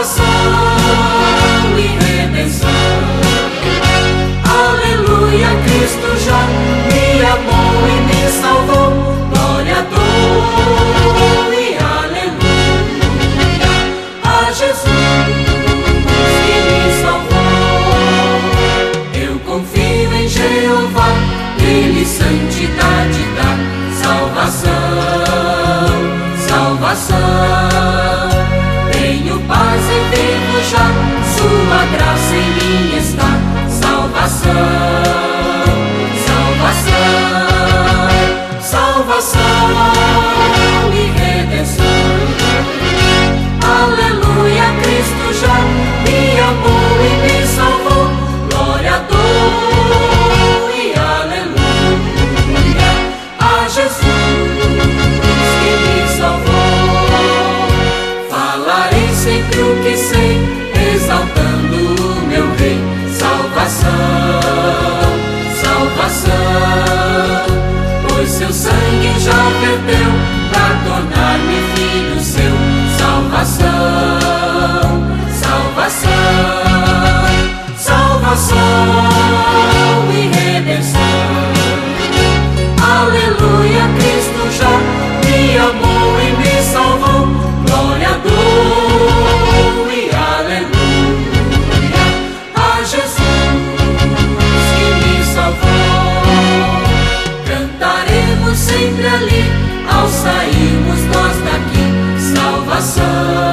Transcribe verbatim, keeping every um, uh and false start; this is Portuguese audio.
salvação e redenção. Aleluia, Cristo já me amou e me salvou. Glória a Deus e aleluia a Jesus que me salvou. Eu confio em Jeová, Ele santidade dá. Salvação, salvação. Tenho paz e vivo já, sua graça em mim está. Salvação, salvação, salvação e redenção. Aleluia, Cristo já me amou e me salvou. Glória a Deus e aleluia a Jesus que me salvou. Falarei sempre o que sei, exaltando o meu Rei. Salvação, salvação, pois seu sangue já verteu pra tornar-me filho seu. Salvação, salvação, salvação e redenção. Aleluia, Cristo já me amou e me salvou. Glória a Deus e aleluia a Jesus que me salvou. Cantaremos sempre ali ao sairmos nós daqui. Salvação,